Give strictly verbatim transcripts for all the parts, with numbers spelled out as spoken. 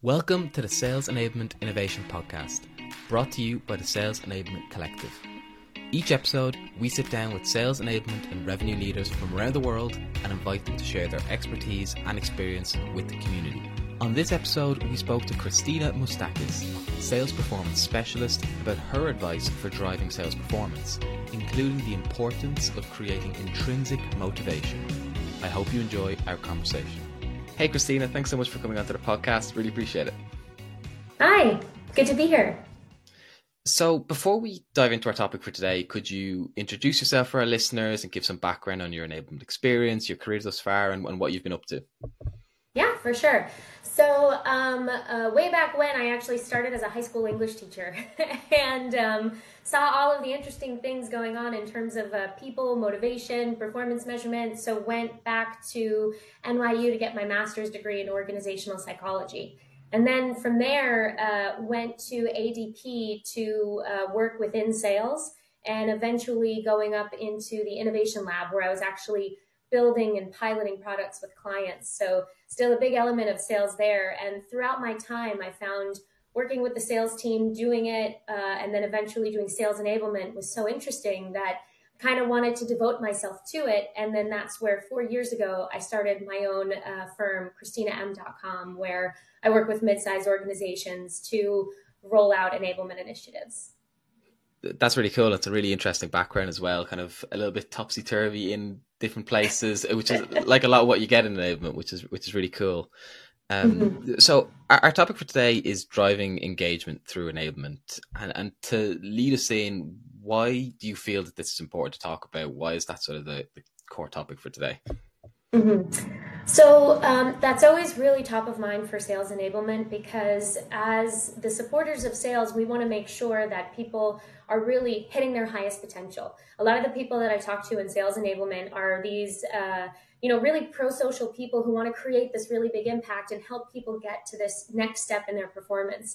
Welcome to the Sales Enablement Innovation Podcast, brought to you by the Sales Enablement Collective. Each episode, we sit down with sales enablement and revenue leaders from around the world and invite them to share their expertise and experience with the community. On this episode, we spoke to Christina Moustakis, sales performance specialist, about her advice for driving sales performance, including the importance of creating intrinsic motivation. I hope you enjoy our conversation. Hey Christina, thanks so much for coming onto the podcast. Really appreciate it. Hi, good to be here. So before we dive into our topic for today, could you introduce yourself for our listeners and give some background on your enablement experience, your career thus far, and, and what you've been up to? Yeah, for sure. So um, uh, way back when, I actually started as a high school English teacher and um, saw all of the interesting things going on in terms of uh, people, motivation, performance measurement. So went back to N Y U to get my master's degree in organizational psychology. And then from there, uh, went to A D P to uh, work within sales and eventually going up into the innovation lab where I was actually building and piloting products with clients. So still a big element of sales there. And throughout my time, I found working with the sales team, doing it, uh, and then eventually doing sales enablement was so interesting that I kind of wanted to devote myself to it. And then that's where four years ago, I started my own uh, firm, Christina M dot com, where I work with mid-sized organizations to roll out enablement initiatives. That's really cool. It's a really interesting background as well, kind of a little bit topsy-turvy in different places, which is like a lot of what you get in enablement, which is which is really cool. Um, mm-hmm. So our, our topic for today is driving engagement through enablement. And, and to lead us in, why do you feel that this is important to talk about? Why is that sort of the, the core topic for today? Mm-hmm. So um, that's always really top of mind for sales enablement, because as the supporters of sales, we want to make sure that people are really hitting their highest potential. A lot of the people that I talk to in sales enablement are these, uh, you know, really pro-social people who want to create this really big impact and help people get to this next step in their performance.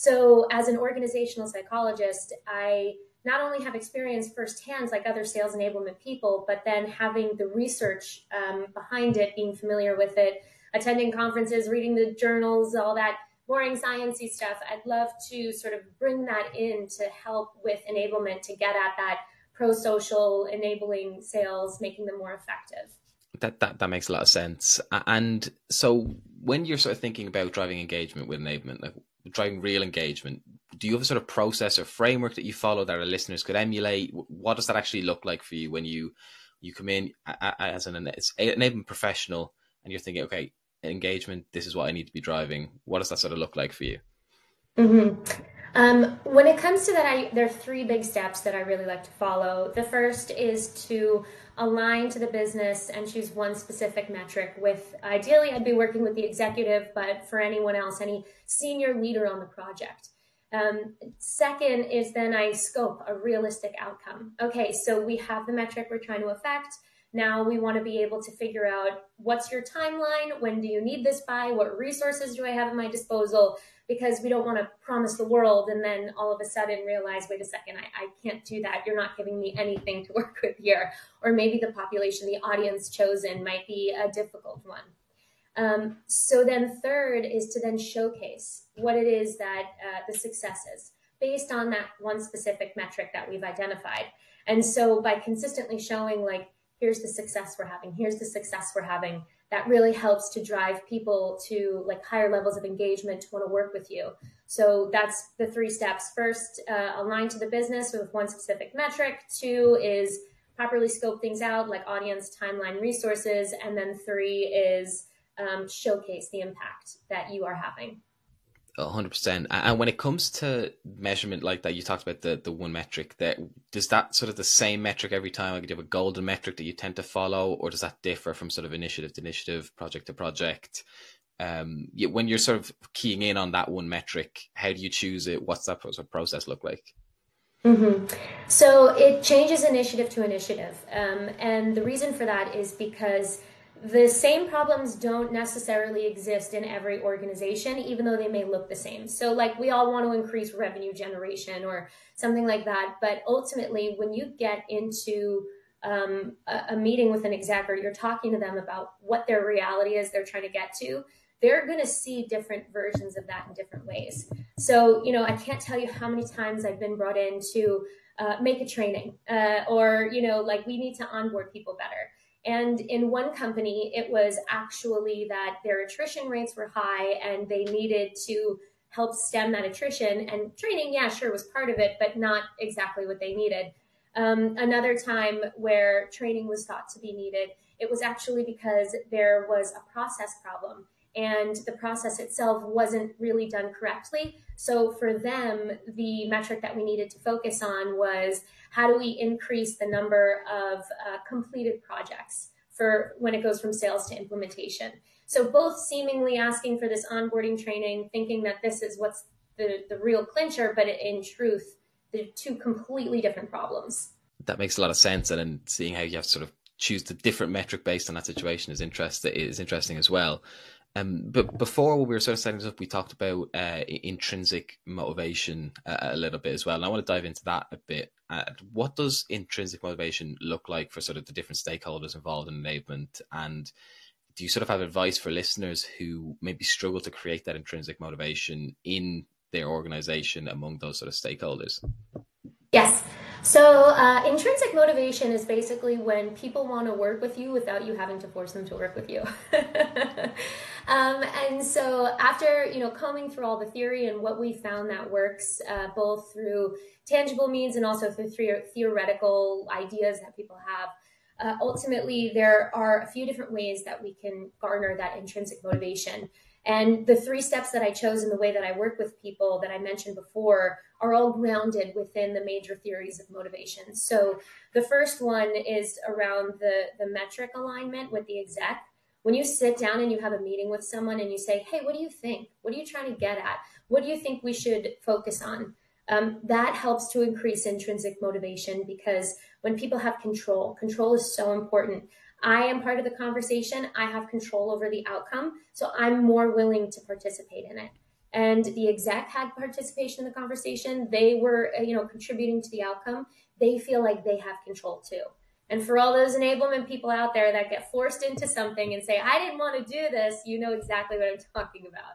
So as an organizational psychologist, I not only have experience firsthand like other sales enablement people, but then having the research um, behind it, being familiar with it, attending conferences, reading the journals, all that boring sciencey stuff. I'd love to sort of bring that in to help with enablement to get at that pro-social enabling sales, making them more effective. That, that that makes a lot of sense. And so when you're sort of thinking about driving engagement with enablement, like driving real engagement, do you have a sort of process or framework that you follow that our listeners could emulate? What does that actually look like for you when you you come in as an enablement professional and you're thinking, okay, engagement, this is what I need to be driving? What does that sort of look like for you? Mm-hmm. Um, when it comes to that, I, there are three big steps that I really like to follow. The first is to align to the business and choose one specific metric with, ideally, I'd be working with the executive, but for anyone else, any senior leader on the project. Um, second is then I scope a realistic outcome. Okay, so we have the metric we're trying to affect. Now we want to be able to figure out what's your timeline, when do you need this by, what resources do I have at my disposal, because we don't want to promise the world and then all of a sudden realize, wait a second, I, I can't do that. You're not giving me anything to work with here. Or maybe the population, the audience chosen might be a difficult one. Um, so then third is to then showcase what it is that uh, the success is based on that one specific metric that we've identified. And so by consistently showing like, here's the success we're having, here's the success we're having, that really helps to drive people to like higher levels of engagement to want to work with you. So that's the three steps. First, uh, align to the business with one specific metric. Two is properly scope things out like audience, timeline, resources. And then three is um, showcase the impact that you are having. one hundred percent. And when it comes to measurement like that, you talked about the, the one metric, that does that sort of the same metric every time? Like, do you have a golden metric that you tend to follow, or does that differ from sort of initiative to initiative, project to project? Um, when you're sort of keying in on that one metric, how do you choose it? What's that sort of process look like? Mm-hmm. So it changes initiative to initiative. Um, and the reason for that is because the same problems don't necessarily exist in every organization, even though they may look the same. So like we all want to increase revenue generation or something like that. But ultimately, when you get into um, a, a meeting with an exec or you're talking to them about what their reality is they're trying to get to, they're going to see different versions of that in different ways. So, you know, I can't tell you how many times I've been brought in to uh, make a training uh, or, you know, like we need to onboard people better. And in one company, it was actually that their attrition rates were high and they needed to help stem that attrition. And training, yeah, sure, was part of it, but not exactly what they needed. Um, another time where training was thought to be needed, it was actually because there was a process problem and the process itself wasn't really done correctly. So for them, the metric that we needed to focus on was how do we increase the number of uh, completed projects for when it goes from sales to implementation. So both seemingly asking for this onboarding training, thinking that this is what's the, the real clincher, but in truth, they're two completely different problems. That makes a lot of sense. And then seeing how you have to sort of choose the different metric based on that situation is interesting, is interesting as well. Um, but before we were sort of setting this up, we talked about uh, intrinsic motivation uh, a little bit as well. And I want to dive into that a bit. Uh, what does intrinsic motivation look like for sort of the different stakeholders involved in enablement? And do you sort of have advice for listeners who maybe struggle to create that intrinsic motivation in their organization among those sort of stakeholders? Yes. So uh, intrinsic motivation is basically when people want to work with you without you having to force them to work with you. um, and so after, you know, combing through all the theory and what we found that works, uh, both through tangible means and also through theoretical ideas that people have, uh, ultimately there are a few different ways that we can garner that intrinsic motivation. And the three steps that I chose in the way that I work with people that I mentioned before are all grounded within the major theories of motivation. So the first one is around the, the metric alignment with the exec. When you sit down and you have a meeting with someone and you say, hey, what do you think? What are you trying to get at? What do you think we should focus on? Um, that helps to increase intrinsic motivation because when people have control, control is so important. I am part of the conversation. I have control over the outcome. So I'm more willing to participate in it. And the exec had participation in the conversation. They were, you know, contributing to the outcome. They feel like they have control too. And for all those enablement people out there that get forced into something and say, I didn't want to do this, you know exactly what I'm talking about.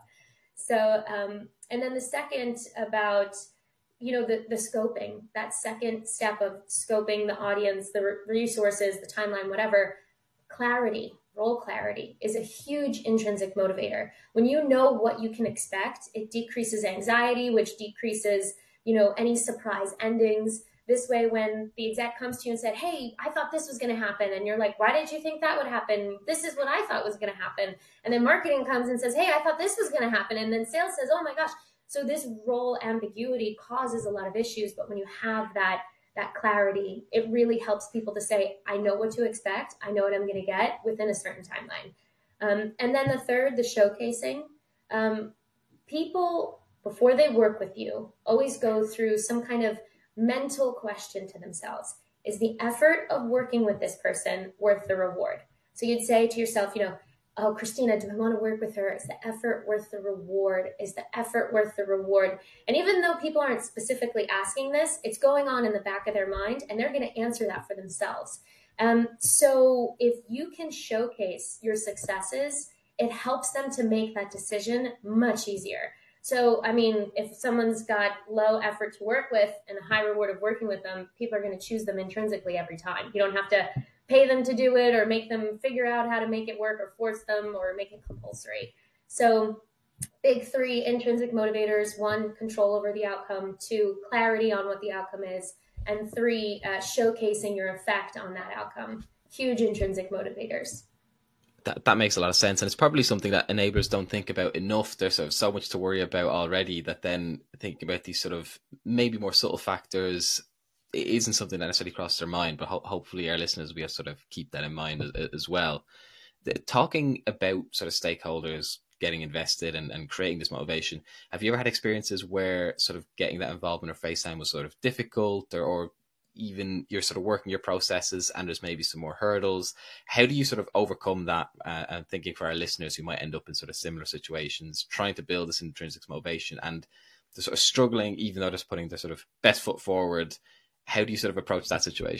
So, um, and then the second about, you know, the, the scoping, that second step of scoping the audience, the resources, the timeline, whatever. Clarity, role clarity is a huge intrinsic motivator. When you know what you can expect, it decreases anxiety, which decreases, you know, any surprise endings. This way, when the exec comes to you and said, hey, I thought this was going to happen. And you're like, why did you think that would happen? This is what I thought was going to happen. And then marketing comes and says, hey, I thought this was going to happen. And then sales says, oh my gosh. So this role ambiguity causes a lot of issues. But when you have that that clarity, it really helps people to say, I know what to expect. I know what I'm going to get within a certain timeline. Um, and then the third, the showcasing. Um, people, before they work with you, always go through some kind of mental question to themselves. Is the effort of working with this person worth the reward? So you'd say to yourself, you know, oh, Christina, do I want to work with her? Is the effort worth the reward? Is the effort worth the reward? And even though people aren't specifically asking this, it's going on in the back of their mind, and they're going to answer that for themselves. Um, so if you can showcase your successes, it helps them to make that decision much easier. So, I mean, if someone's got low effort to work with and a high reward of working with them, people are going to choose them intrinsically every time. You don't have to pay them to do it or make them figure out how to make it work or force them or make it compulsory. So big three intrinsic motivators: one, control over the outcome; two, clarity on what the outcome is; and three, uh, showcasing your effect on that outcome. Huge intrinsic motivators. That that makes a lot of sense. And it's probably something that enablers don't think about enough. There's sort of so much to worry about already that then thinking about these sort of maybe more subtle factors it isn't something that necessarily crosses their mind, but ho- hopefully our listeners will sort of keep that in mind as, as well. The, talking about sort of stakeholders getting invested and, and creating this motivation, have you ever had experiences where sort of getting that involvement or face time was sort of difficult, or, or even you're sort of working your processes and there's maybe some more hurdles? How do you sort of overcome that? Uh, and thinking for our listeners who might end up in sort of similar situations, trying to build this intrinsic motivation and they're sort of struggling, even though they're just putting their sort of best foot forward. How do you sort of approach that situation?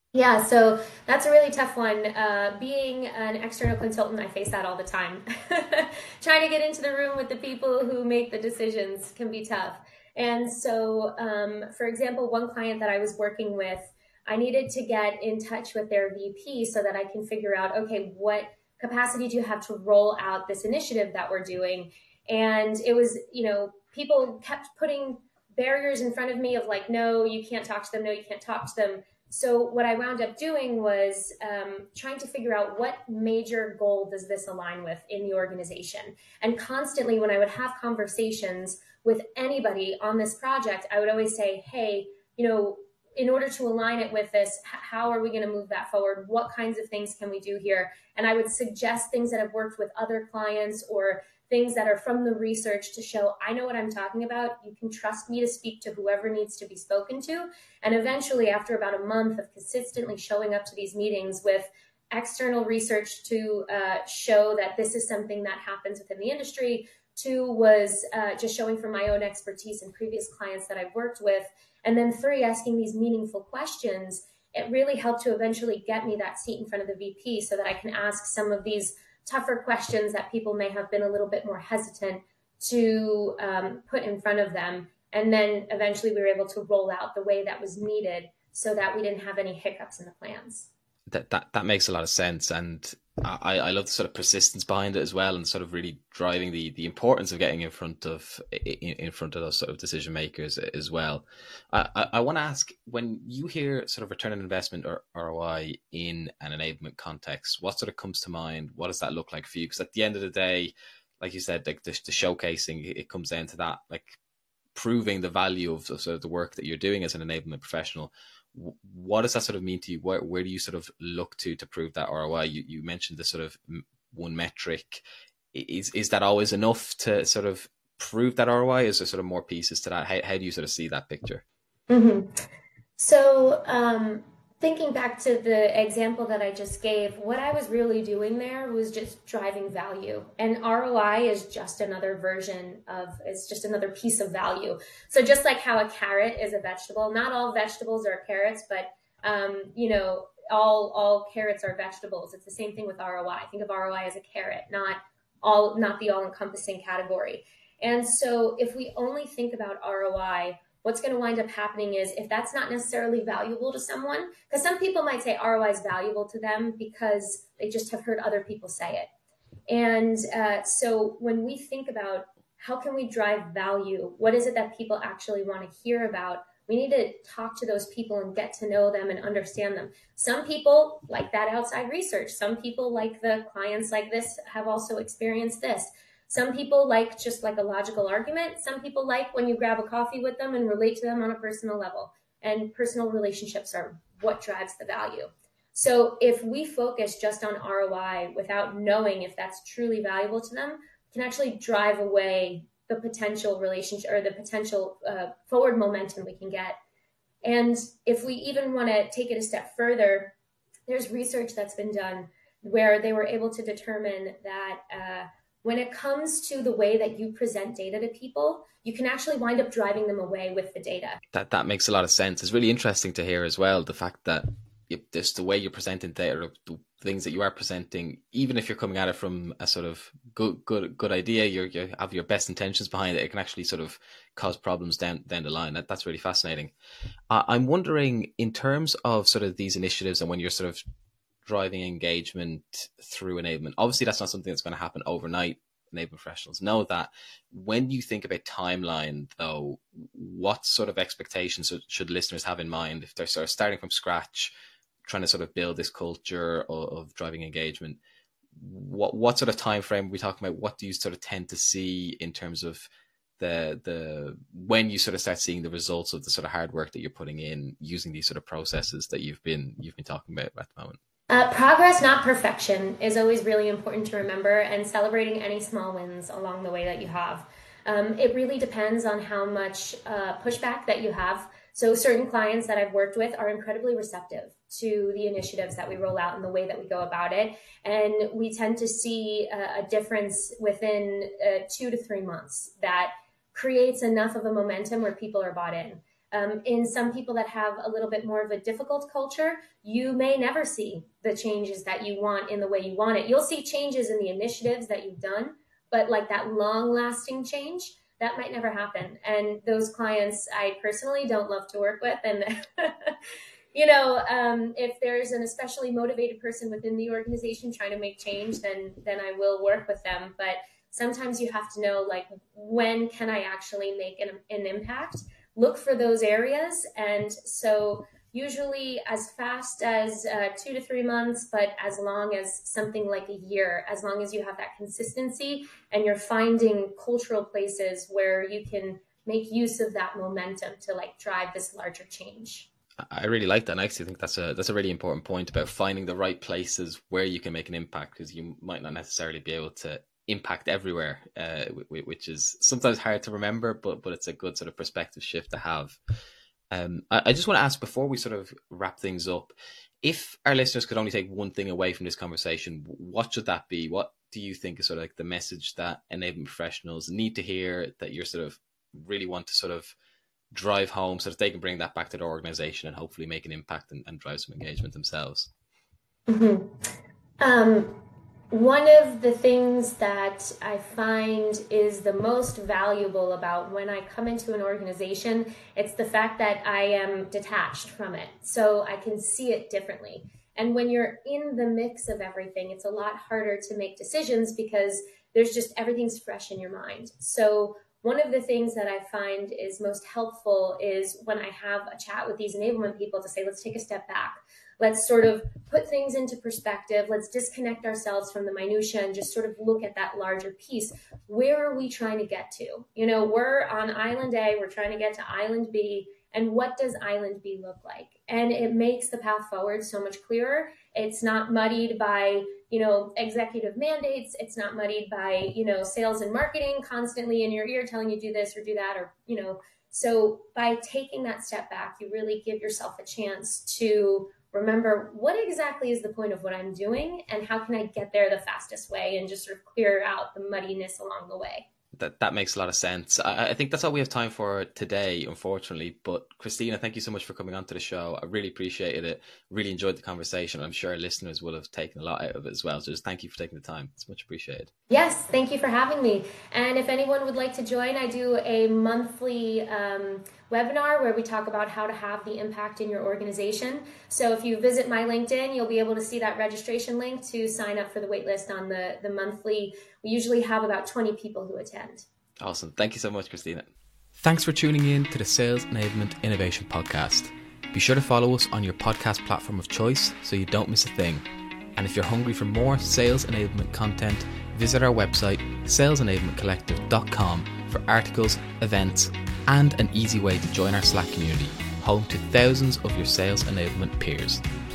Yeah, so that's a really tough one. Uh, being an external consultant, I face that all the time. Trying to get into the room with the people who make the decisions can be tough. And so, um, for example, one client that I was working with, I needed to get in touch with their V P so that I can figure out, okay, what capacity do you have to roll out this initiative that we're doing? And it was, you know, people kept putting barriers in front of me of like, no, you can't talk to them. No, you can't talk to them. So what I wound up doing was um, trying to figure out what major goal does this align with in the organization. And constantly when I would have conversations with anybody on this project, I would always say, hey, you know, in order to align it with this, how are we going to move that forward? What kinds of things can we do here? And I would suggest things that have worked with other clients or things that are from the research to show I know what I'm talking about. You can trust me to speak to whoever needs to be spoken to. And eventually, after about a month of consistently showing up to these meetings with external research to uh, show that this is something that happens within the industry, two was uh, just showing from my own expertise and previous clients that I've worked with, and then three, asking these meaningful questions, it really helped to eventually get me that seat in front of the V P so that I can ask some of these tougher questions that people may have been a little bit more hesitant to um, put in front of them. And then eventually we were able to roll out the way that was needed so that we didn't have any hiccups in the plans. That that that makes a lot of sense, and I, I love the sort of persistence behind it as well, and sort of really driving the the importance of getting in front of in, in front of those sort of decision makers as well. I, I, I want to ask, when you hear sort of return on investment or R O I in an enablement context, what sort of comes to mind? What does that look like for you? Because at the end of the day, like you said, like the, the showcasing, it comes down to that, like proving the value of, of sort of the work that you're doing as an enablement professional. What does that sort of mean to you? Where, where do you sort of look to to prove that R O I? You, you mentioned the sort of one metric. Is is that always enough to sort of prove that R O I? Is there sort of more pieces to that? How, how do you sort of see that picture? Mm-hmm. So um, thinking back to the example that I just gave, what I was really doing there was just driving value. And R O I is just another version of, it's just another piece of value. So just like how a carrot is a vegetable, not all vegetables are carrots, but, um, you know, all, all carrots are vegetables. It's the same thing with R O I. Think of R O I as a carrot, not all, not the all encompassing category. And so if we only think about R O I, what's going to wind up happening is if that's not necessarily valuable to someone, because some people might say R O I is valuable to them because they just have heard other people say it. And uh, so when we think about how can we drive value, what is it that people actually want to hear about, we need to talk to those people and get to know them and understand them. Some people like that outside research. Some people like the clients like this have also experienced this. Some people like just like a logical argument. Some people like when you grab a coffee with them and relate to them on a personal level. And personal relationships are what drives the value. So if we focus just on R O I without knowing if that's truly valuable to them, can actually drive away the potential relationship or the potential uh, forward momentum we can get. And if we even want to take it a step further, there's research that's been done where they were able to determine that uh, when it comes to the way that you present data to people, you can actually wind up driving them away with the data. That that makes a lot of sense. It's really interesting to hear as well, the fact that just the way you're presenting data, the things that you are presenting, even if you're coming at it from a sort of good good good idea, you're, you have your best intentions behind it, it can actually sort of cause problems down down the line. That, that's really fascinating. Uh, I'm wondering, in terms of sort of these initiatives and when you're sort of driving engagement through enablement, obviously that's not something that's going to happen overnight. Enablement professionals know that. When you think about timeline, though, what sort of expectations should listeners have in mind if they're sort of starting from scratch, trying to sort of build this culture of, of driving engagement? What what sort of time frame are we talking about? What do you sort of tend to see in terms of the the when you sort of start seeing the results of the sort of hard work that you're putting in using these sort of processes that you've been you've been talking about at the moment? Uh, progress, not perfection, is always really important to remember, and celebrating any small wins along the way that you have. Um, it really depends on how much uh, pushback that you have. So certain clients that I've worked with are incredibly receptive to the initiatives that we roll out and the way that we go about it. And we tend to see a, a difference within uh, two to three months that creates enough of a momentum where people are bought in. Um, in some people that have a little bit more of a difficult culture, you may never see the changes that you want in the way you want it. You'll see changes in the initiatives that you've done, but like that long lasting change, that might never happen. And those clients I personally don't love to work with. And, you know, um, if there's an especially motivated person within the organization trying to make change, then, then I will work with them. But sometimes you have to know, like, when can I actually make an, an impact? Look for those areas. And so usually as fast as uh, two to three months, but as long as something like a year, as long as you have that consistency and you're finding cultural places where you can make use of that momentum to like drive this larger change. I really like that. And I actually think that's a, that's a really important point about finding the right places where you can make an impact, because you might not necessarily be able to impact everywhere, uh, which is sometimes hard to remember, but but it's a good sort of perspective shift to have. Um, I, I just want to ask, before we sort of wrap things up, if our listeners could only take one thing away from this conversation, what should that be? What do you think is sort of like the message that enablement professionals need to hear, that you sort of really want to sort of drive home so that they can bring that back to their organization and hopefully make an impact and, and drive some engagement themselves? Mm-hmm. Um, One of the things that I find is the most valuable about when I come into an organization, it's the fact that I am detached from it, so I can see it differently. And when you're in the mix of everything, it's a lot harder to make decisions because there's just everything's fresh in your mind. So one of the things that I find is most helpful is when I have a chat with these enablement people to say, let's take a step back. Let's sort of put things into perspective. Let's disconnect ourselves from the minutia and just sort of look at that larger piece. Where are we trying to get to? You know, we're on Island A, we're trying to get to Island B, and what does Island B look like? And it makes the path forward so much clearer. It's not muddied by, you know, executive mandates. It's not muddied by, you know, sales and marketing constantly in your ear telling you do this or do that, or, you know, so by taking that step back, you really give yourself a chance to remember what exactly is the point of what I'm doing and how can I get there the fastest way, and just sort of clear out the muddiness along the way. That that makes a lot of sense. I, I think that's all we have time for today, unfortunately. But Christina, thank you so much for coming on to the show. I really appreciated it. Really enjoyed the conversation. I'm sure our listeners will have taken a lot out of it as well. So just thank you for taking the time. It's much appreciated. Yes, thank you for having me. And if anyone would like to join, I do a monthly um, webinar where we talk about how to have the impact in your organization. So if you visit my LinkedIn, you'll be able to see that registration link to sign up for the waitlist on the, the monthly. We usually have about twenty people who attend. Awesome. Thank you so much, Christina. Thanks for tuning in to the Sales Enablement Innovation Podcast. Be sure to follow us on your podcast platform of choice so you don't miss a thing. And if you're hungry for more sales enablement content, visit our website, sales enablement collective dot com, for articles, events, and an easy way to join our Slack community, home to thousands of your sales enablement peers.